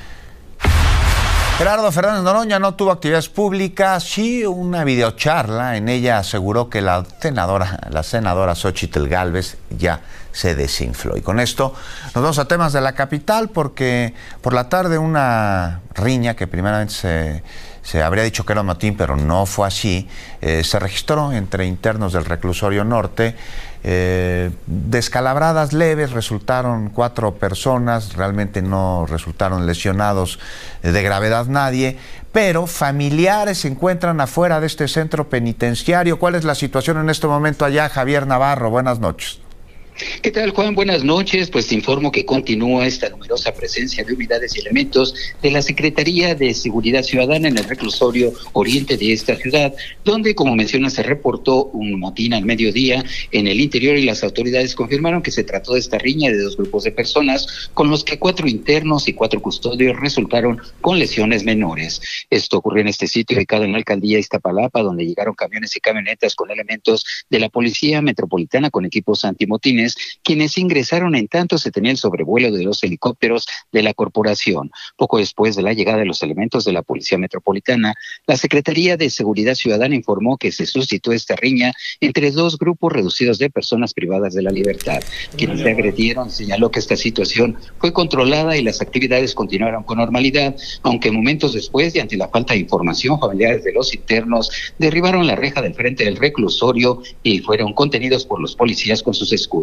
Gerardo Fernández Noroña no tuvo actividades públicas, sí una videocharla. En ella aseguró que la senadora, la senadora Xóchitl Gálvez ya se desinfló. Y con esto nos vamos a temas de la capital, porque por la tarde una riña que primeramente se, se habría dicho que era un motín, pero no fue así, eh, se registró entre internos del reclusorio norte. Eh, descalabradas leves, resultaron cuatro personas, realmente no resultaron lesionados de gravedad nadie, pero familiares se encuentran afuera de este centro penitenciario. ¿Cuál es la situación en este momento allá? Javier Navarro, buenas noches. ¿Qué tal, Juan? Buenas noches. Pues te informo que continúa esta numerosa presencia de unidades y elementos de la Secretaría de Seguridad Ciudadana en el reclusorio oriente de esta ciudad, donde, como menciona, se reportó un motín al mediodía en el interior y las autoridades confirmaron que se trató de esta riña de dos grupos de personas, con los que cuatro internos y cuatro custodios resultaron con lesiones menores. Esto ocurrió en este sitio ubicado en la alcaldía de Iztapalapa, donde llegaron camiones y camionetas con elementos de la Policía Metropolitana con equipos antimotines, quienes ingresaron en tanto se tenía el sobrevuelo de los helicópteros de la corporación. Poco después de la llegada de los elementos de la Policía Metropolitana, la Secretaría de Seguridad Ciudadana informó que se suscitó esta riña entre dos grupos reducidos de personas privadas de la libertad. Quienes se agredieron señaló que esta situación fue controlada y las actividades continuaron con normalidad, aunque momentos después, y ante la falta de información, familiares de los internos derribaron la reja del frente del reclusorio y fueron contenidos por los policías con sus escudos.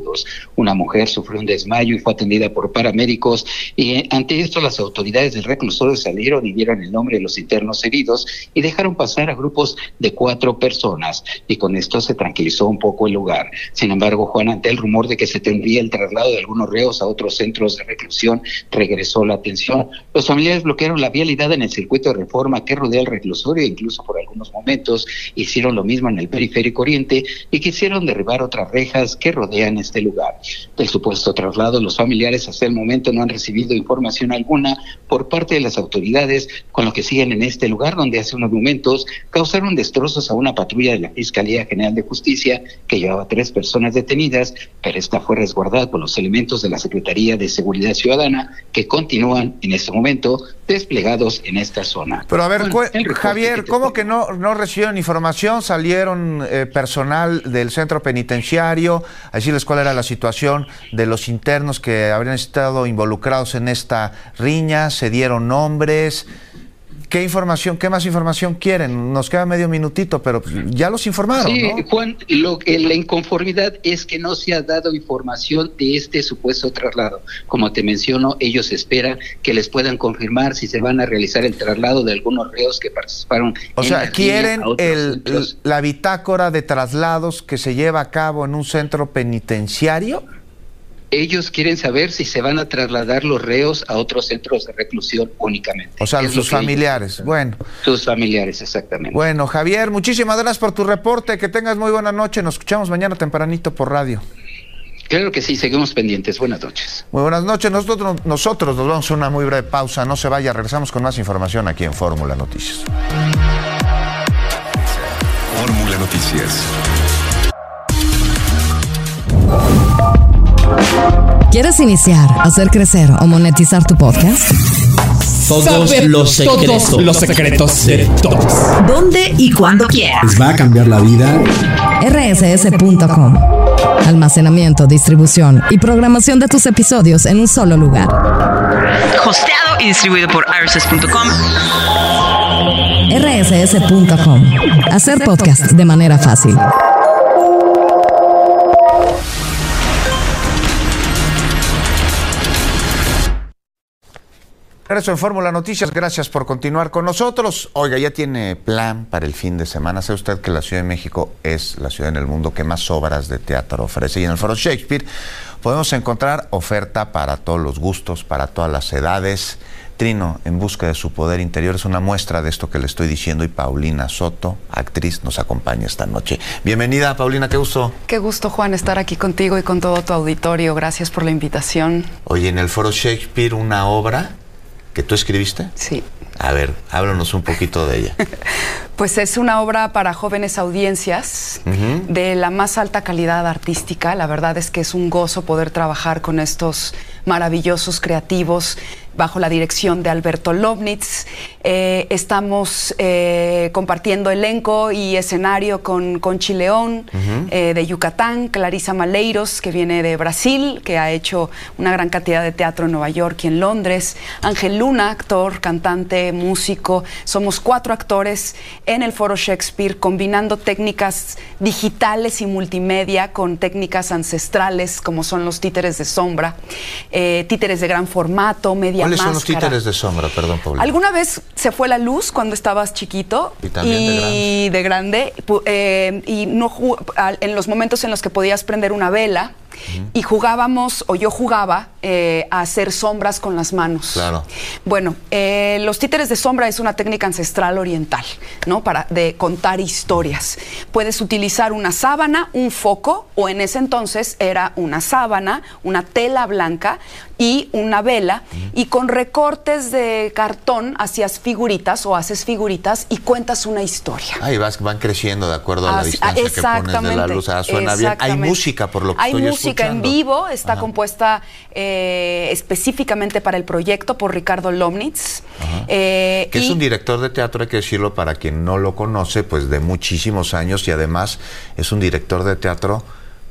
agudos. Una mujer sufrió un desmayo y fue atendida por paramédicos, y ante esto las autoridades del reclusorio salieron y dieron el nombre de los internos heridos y dejaron pasar a grupos de cuatro personas, y con esto se tranquilizó un poco el lugar. Sin embargo, Juan, ante el rumor de que se tendría el traslado de algunos reos a otros centros de reclusión, regresó la atención. Los familiares bloquearon la vialidad en el circuito de Reforma que rodea el reclusorio e incluso por algunos momentos hicieron lo mismo en el periférico oriente y quisieron derribar otras rejas que rodean este lugar. Del supuesto traslado, los familiares hasta el momento no han recibido información alguna por parte de las autoridades, con lo que siguen en este lugar donde hace unos momentos causaron destrozos a una patrulla de la Fiscalía General de Justicia que llevaba tres personas detenidas, pero esta fue resguardada por los elementos de la Secretaría de Seguridad Ciudadana que continúan en este momento desplegados en esta zona. Pero a ver, Bueno, Javier, que ¿cómo que no, no recibieron información? Salieron eh, personal del centro penitenciario a decirles cuál era la situación de los internos que habrían estado involucrados en esta riña, se dieron nombres. ¿Qué información, qué más información quieren? Nos queda medio minutito, pero ya los informaron, Sí, ¿no? Juan, lo que la inconformidad es que no se ha dado información de este supuesto traslado. Como te menciono, ellos esperan que les puedan confirmar si se van a realizar el traslado de algunos reos que participaron. O en sea, la quieren línea a otros el, centros. la bitácora de traslados que se lleva a cabo en un centro penitenciario. Ellos quieren saber si se van a trasladar los reos a otros centros de reclusión únicamente. O sea, Es sus lo que familiares. ellos- Bueno. Sus familiares, exactamente. Bueno, Javier, muchísimas gracias por tu reporte. Que tengas muy buena noche. Nos escuchamos mañana tempranito por radio. Claro que sí, seguimos pendientes. Buenas noches. Muy buenas noches. Nosotros, nosotros nos vamos a una muy breve pausa. No se vaya, regresamos con más información aquí en Fórmula Noticias. Fórmula Noticias. ¿Quieres iniciar, hacer crecer o monetizar tu podcast? Todos Saber los secretos. todos los secretos de todos. ¿Dónde y cuándo quieras? Les va a cambiar la vida. R S S punto com. Almacenamiento, distribución y programación de tus episodios en un solo lugar. Hosteado y distribuido por R S S punto com. R S S punto com. Hacer podcast de manera fácil. Regreso en Fórmula Noticias, gracias por continuar con nosotros. Oiga, ya tiene plan para el fin de semana. ¿Sabe usted que la Ciudad de México es la ciudad en el mundo que más obras de teatro ofrece? Y en el Foro Shakespeare podemos encontrar oferta para todos los gustos, para todas las edades. Trino, en busca de su poder interior, es una muestra de esto que le estoy diciendo, y Paulina Soto, actriz, nos acompaña esta noche. Bienvenida, Paulina, qué gusto. Qué gusto, Juan, estar aquí contigo y con todo tu auditorio. Gracias por la invitación. Oye, en el Foro Shakespeare, una obra que tú escribiste. Sí. A ver, háblanos un poquito de ella. Pues es una obra para jóvenes audiencias Uh-huh. de la más alta calidad artística. La verdad es que es un gozo poder trabajar con estos maravillosos creativos bajo la dirección de Alberto Lobnitz. Eh, estamos eh, compartiendo elenco y escenario con Conchi León, Ujú. eh, de Yucatán, Clarisa Maleiros, que viene de Brasil, que ha hecho una gran cantidad de teatro en Nueva York y en Londres, Ángel Luna, actor, cantante, músico. Somos cuatro actores en el Foro Shakespeare, combinando técnicas digitales y multimedia con técnicas ancestrales, como son los títeres de sombra, eh, títeres de gran formato, media ¿Cuáles son los máscara. títeres de sombra? Perdón, Paulina. ¿Alguna vez se fue la luz cuando estabas chiquito? Y también de grande. Y de grande, pu- eh, y no ju- al- en los momentos en los que podías prender una vela, y jugábamos, o yo jugaba, eh, a hacer sombras con las manos. Claro. Bueno, eh, los títeres de sombra es una técnica ancestral oriental, ¿no? Para de contar historias. Puedes utilizar una sábana, un foco, o en ese entonces era una sábana, una tela blanca y una vela, y con recortes de cartón hacías figuritas o haces figuritas y cuentas una historia. Ahí vas, van creciendo de acuerdo a la Así- distancia que pones de la exactamente, luz. Ah, suena bien. Hay exactamente. música, por lo que Hay estoy música en escuchando. vivo, está Ajá. compuesta eh, específicamente para el proyecto por Ricardo Lomnitz. Eh, Que es y- un director de teatro, hay que decirlo para quien no lo conoce, pues de muchísimos años, y además es un director de teatro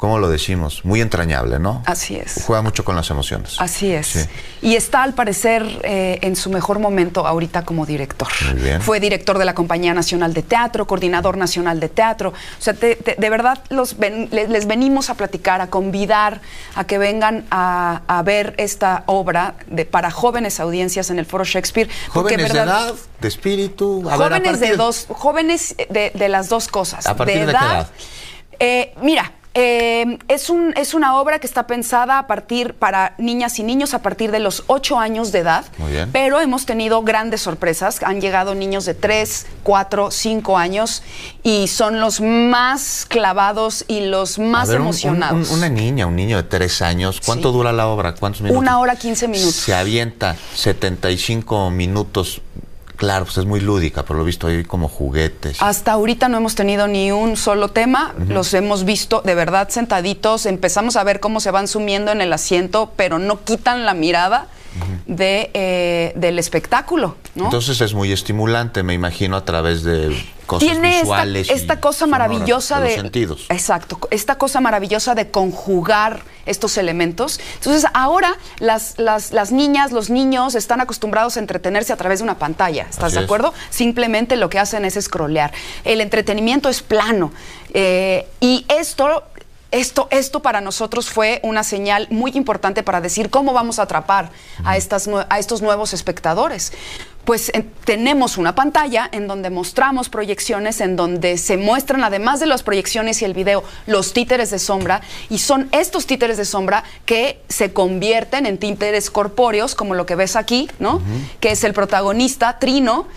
¿cómo lo decimos? Muy entrañable, ¿no? Así es. Juega mucho con las emociones. Así es. Sí. Y está, al parecer, eh, en su mejor momento ahorita como director. Muy bien. Fue director de la Compañía Nacional de Teatro, coordinador nacional de teatro. O sea, te, te, de verdad, los ven, les, les venimos a platicar, a convidar a que vengan a, a ver esta obra de, para jóvenes audiencias en el Foro Shakespeare. Jóvenes verdad, de edad, de espíritu. A jóvenes ver, a partir... de dos, jóvenes de, de las dos cosas. ¿A partir de, de edad, edad, qué edad? Eh, mira, eh, es, un, es una obra que está pensada a partir para niñas y niños a partir de los ocho años de edad. Muy bien. Pero hemos tenido grandes sorpresas. Han llegado niños de tres, cuatro, cinco años y son los más clavados y los más A ver, un- emocionados. un- un- una niña, un niño de tres años, ¿cuánto Sí. dura la obra? ¿Cuántos minutos? Una hora, quince minutos. Se avienta setenta y cinco minutos. Claro, pues es muy lúdica, por lo visto hay como juguetes. Hasta ahorita no hemos tenido ni un solo tema, uh-huh. Los hemos visto de verdad sentaditos, empezamos a ver cómo se van sumiendo en el asiento, pero no quitan la mirada uh-huh. de, eh, del espectáculo, ¿no? Entonces es muy estimulante, me imagino, a través de cosas Tiene visuales. esta, esta cosa sonoras, maravillosa de de... los sentidos. Exacto, esta cosa maravillosa de conjugar estos elementos. Entonces ahora las, las, las niñas, los niños están acostumbrados a entretenerse a través de una pantalla, ¿estás Así de es. acuerdo? Simplemente lo que hacen es scrollear. El entretenimiento es plano. Eh, y esto... Esto, esto para nosotros fue una señal muy importante para decir cómo vamos a atrapar a, estas, nue- a estos nuevos espectadores. Pues eh, tenemos una pantalla en donde mostramos proyecciones, en donde se muestran, además de las proyecciones y el video, los títeres de sombra, y son estos títeres de sombra que se convierten en títeres corpóreos, como lo que ves aquí, ¿no? Uh-huh. Que es el protagonista, Trino.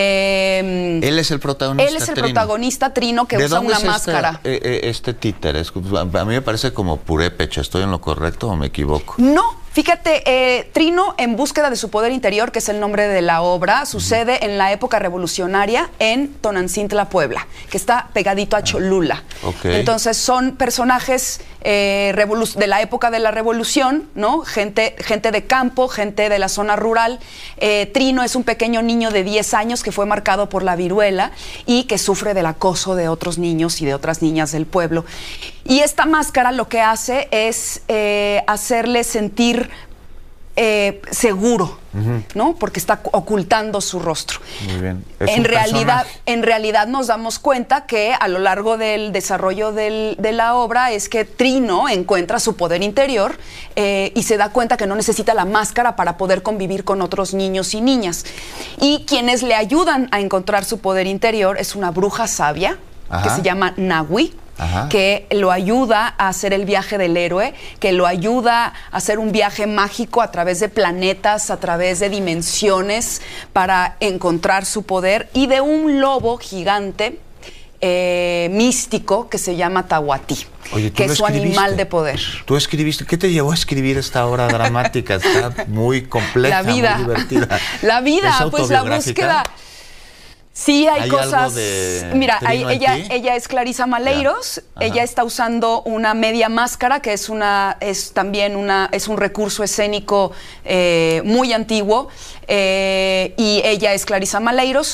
Eh, él es el protagonista. Él es el Trino. protagonista Trino que ¿De usa dónde una es máscara. Este, eh, eh, este títer? Es- a mí me parece como purépecha. ¿Estoy en lo correcto o me equivoco? No, fíjate, eh, Trino en búsqueda de su poder interior, que es el nombre de la obra, sucede uh-huh. en la época revolucionaria en Tonancintla, Puebla, que está pegadito a Cholula. Okay. Entonces son personajes eh, revolu- de la época de la revolución, ¿no? Gente, gente de campo, gente de la zona rural. Eh, Trino es un pequeño niño de diez años que fue marcado por la viruela y que sufre del acoso de otros niños y de otras niñas del pueblo. Y esta máscara lo que hace es eh, hacerle sentir eh, seguro, uh-huh. ¿no? Porque está ocultando su rostro. Muy bien. Es En un realidad, personaje. en realidad nos damos cuenta que a lo largo del desarrollo del, de la obra es que Trino encuentra su poder interior eh, y se da cuenta que no necesita la máscara para poder convivir con otros niños y niñas. Y quienes le ayudan a encontrar su poder interior es una bruja sabia, Ajá. que se llama Nahui. Ajá. Que lo ayuda a hacer el viaje del héroe, que lo ayuda a hacer un viaje mágico a través de planetas, a través de dimensiones, para encontrar su poder, y de un lobo gigante eh, místico que se llama Tahuatí, Oye, ¿tú que lo es su escribiste? animal de poder. Tú escribiste, ¿qué te llevó a escribir esta obra dramática? Está muy compleja, La vida. muy divertida. La vida, ¿Es pues la autobiográfica? búsqueda. Sí, hay, ¿Hay cosas. algo de Mira, hay- Trino en ella, ti? ella es Clarisa Maleiros. Ella está usando una media máscara, que es una, es también una, es un recurso escénico eh, muy antiguo. eh, y ella es Clarisa Maleiros.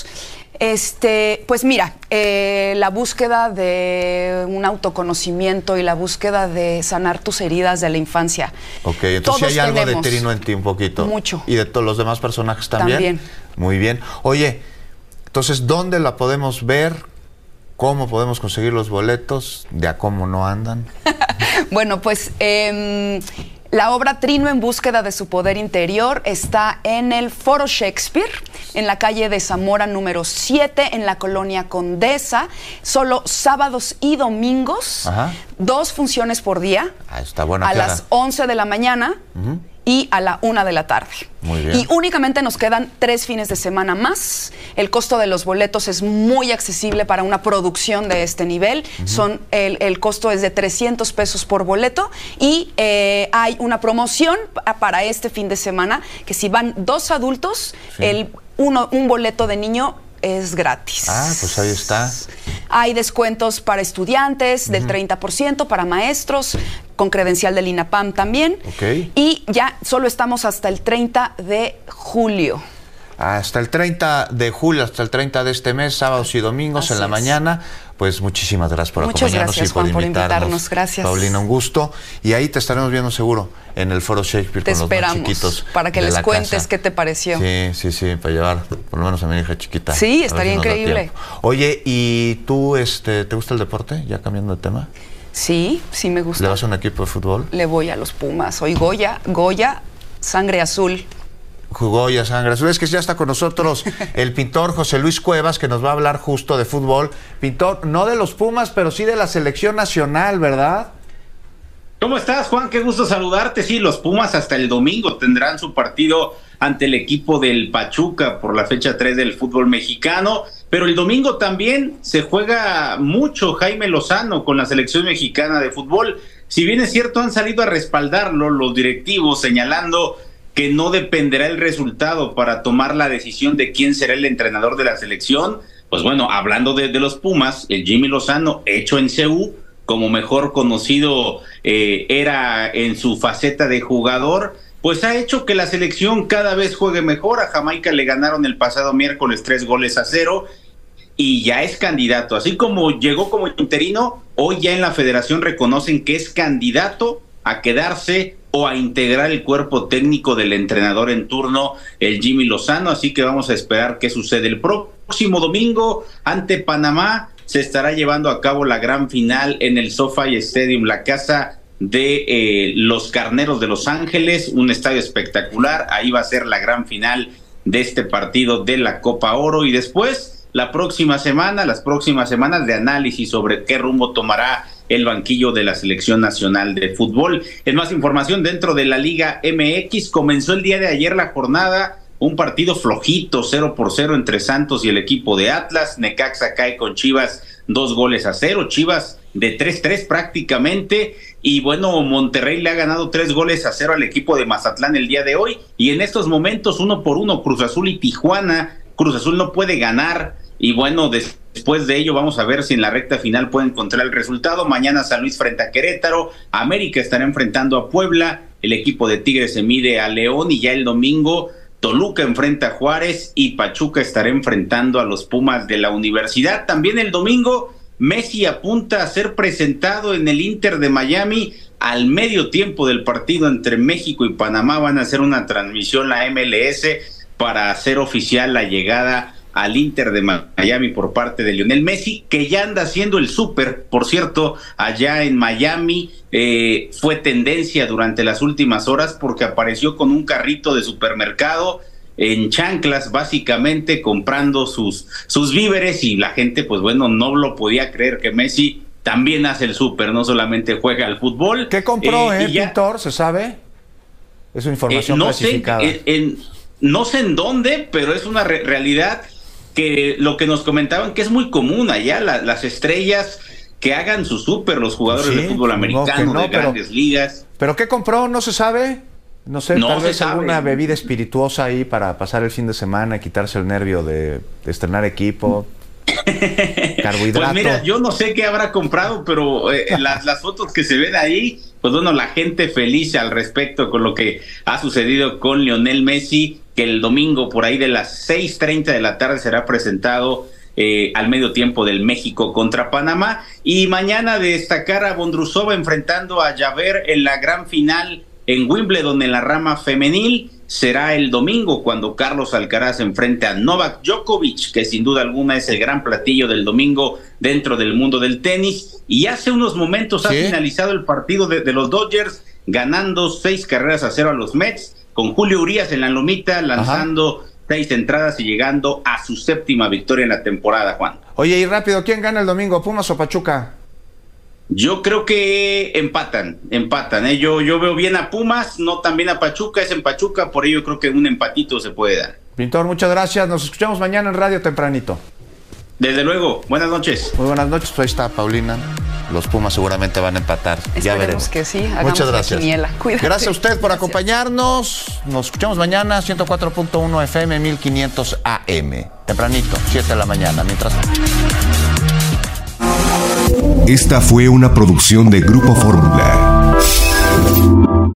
Este, pues mira, eh, la búsqueda de un autoconocimiento y la búsqueda de sanar tus heridas de la infancia. Ok, entonces Todos sí hay algo tenemos. de Trino en ti un poquito. Mucho. ¿Y de todos los demás personajes también? También. Muy bien. Oye, entonces, ¿dónde la podemos ver? ¿Cómo podemos conseguir los boletos? ¿De a cómo no andan? Bueno, pues eh, la obra Trino en búsqueda de su poder interior está en el Foro Shakespeare, en la calle de Zamora número siete, en la colonia Condesa, solo sábados y domingos, Ajá. dos funciones por día, Ah, está buena, a Clara. las once de la mañana Ujú. y a la una de la tarde. Muy bien. Y únicamente nos quedan tres fines de semana más. El costo de los boletos es muy accesible para una producción de este nivel. Uh-huh. Son el, el costo es de trescientos pesos por boleto y eh, hay una promoción pa- para este fin de semana que si van dos adultos, Sí. el uno, un boleto de niño es gratis. Ah, pues ahí está. Hay descuentos para estudiantes del Ujú. treinta por ciento, para maestros, con credencial del INAPAM también. Ok. Y ya solo estamos hasta el treinta de julio. hasta el treinta de julio, hasta el treinta de este mes, sábados y domingos Así en la es. mañana. Pues muchísimas gracias por Muchas acompañarnos gracias, y por Juan, por invitarnos. invitarnos. Gracias. Paulina, un gusto. Y ahí te estaremos viendo seguro en el Foro Shakespeare Te con esperamos, los más chiquitos para que de les la cuentes casa. qué te pareció. Sí, sí, sí, para llevar por lo menos a mi hija chiquita. Sí, A ver estaría si nos da increíble. tiempo. Oye, ¿y tú este, te gusta el deporte? Ya cambiando de tema. Sí, sí me gusta. ¿Le vas a un equipo de fútbol? Le voy a los Pumas. Soy Goya, Goya, sangre azul. Jugó ya sangre azul. Es que ya está con nosotros el pintor José Luis Cuevas, que nos va a hablar justo de fútbol. Pintor, no de los Pumas, pero sí de la selección nacional, ¿verdad? ¿Cómo estás, Juan? Qué gusto saludarte. Sí, los Pumas hasta el domingo tendrán su partido ante el equipo del Pachuca por la fecha tres del fútbol mexicano, pero el domingo también se juega mucho Jaime Lozano con la selección mexicana de fútbol. Si bien es cierto, han salido a respaldarlo los directivos, señalando que no dependerá el resultado para tomar la decisión de quién será el entrenador de la selección. Pues bueno, hablando de, de los Pumas, el Jimmy Lozano, hecho en C U, como mejor conocido eh, era en su faceta de jugador, pues ha hecho que la selección cada vez juegue mejor. A Jamaica le ganaron el pasado miércoles tres goles a cero y ya es candidato. Así como llegó como interino, hoy ya en la federación reconocen que es candidato a quedarse o a integrar el cuerpo técnico del entrenador en turno, el Jimmy Lozano. Así que vamos a esperar qué sucede. El próximo domingo ante Panamá se estará llevando a cabo la gran final en el SoFi Stadium, la casa de eh, los Carneros de Los Ángeles, un estadio espectacular. Ahí va a ser la gran final de este partido de la Copa Oro, y después la próxima semana, las próximas semanas de análisis sobre qué rumbo tomará el banquillo de la Selección Nacional de Fútbol. Es más información dentro de la Liga M X. Comenzó el día de ayer la jornada, un partido flojito, cero por cero entre Santos y el equipo de Atlas. Necaxa cae con Chivas dos goles a cero, Chivas de tres tres prácticamente, y bueno, Monterrey le ha ganado tres goles a cero al equipo de Mazatlán el día de hoy, y en estos momentos uno por uno Cruz Azul y Tijuana. Cruz Azul no puede ganar, y bueno, después de ello vamos a ver si en la recta final puede encontrar el resultado. Mañana San Luis frente a Querétaro, América estará enfrentando a Puebla, el equipo de Tigres se mide a León, y ya el domingo Toluca enfrenta a Juárez y Pachuca estará enfrentando a los Pumas de la Universidad. También el domingo Messi apunta a ser presentado en el Inter de Miami. Al medio tiempo del partido entre México y Panamá van a hacer una transmisión la M L S para hacer oficial la llegada al Inter de Miami por parte de Lionel Messi, que ya anda haciendo el súper. Por cierto, allá en Miami eh, fue tendencia durante las últimas horas porque apareció con un carrito de supermercado en chanclas, básicamente comprando sus, sus víveres, y la gente, pues bueno, no lo podía creer que Messi también hace el súper, no solamente juega al fútbol. ¿Qué compró, eh, eh ya, Pintor? ¿Se sabe? Es una información eh, no clasificada. Sé, en, en, no sé en dónde, pero es una re- realidad que lo que nos comentaban que es muy común allá, la, las estrellas que hagan su súper, los jugadores Sí, de fútbol americano, no, de pero, grandes ligas. ¿Pero qué compró? ¿No se sabe? No sé, No tal se vez sabe. alguna bebida espirituosa ahí para pasar el fin de semana, quitarse el nervio de, de estrenar equipo. Carbohidrato. Pues mira, yo no sé qué habrá comprado, pero eh, las, las fotos que se ven ahí, pues bueno, la gente feliz al respecto con lo que ha sucedido con Lionel Messi, que el domingo por ahí de las seis treinta de la tarde será presentado eh, al medio tiempo del México contra Panamá, y mañana destacar a Bondrusova enfrentando a Javer en la gran final en Wimbledon en la rama femenil. Será el domingo cuando Carlos Alcaraz enfrente a Novak Djokovic, que sin duda alguna es el gran platillo del domingo dentro del mundo del tenis. Y hace unos momentos ¿Sí? ha finalizado el partido de, de los Dodgers, ganando seis carreras a cero a los Mets, con Julio Urías en la lomita, lanzando Ajá. seis entradas y llegando a su séptima victoria en la temporada, Juan. Oye, y rápido, ¿quién gana el domingo, Pumas o Pachuca? Yo creo que empatan, empatan, ¿eh? Yo, yo veo bien a Pumas, no tan bien a Pachuca, es en Pachuca, por ello creo que un empatito se puede dar. Pintor, muchas gracias, nos escuchamos mañana en Radio tempranito. Desde luego, buenas noches. Muy buenas noches, pues ahí está Paulina. Los Pumas seguramente van a empatar. Esperemos ya veremos. que sí, hagamos muchas gracias. Quiniela. Gracias a usted por gracias. acompañarnos. Nos escuchamos mañana, ciento cuatro punto uno F M, mil quinientos A M. Tempranito, siete de la mañana. Mientras Esta fue una producción de Grupo Fórmula.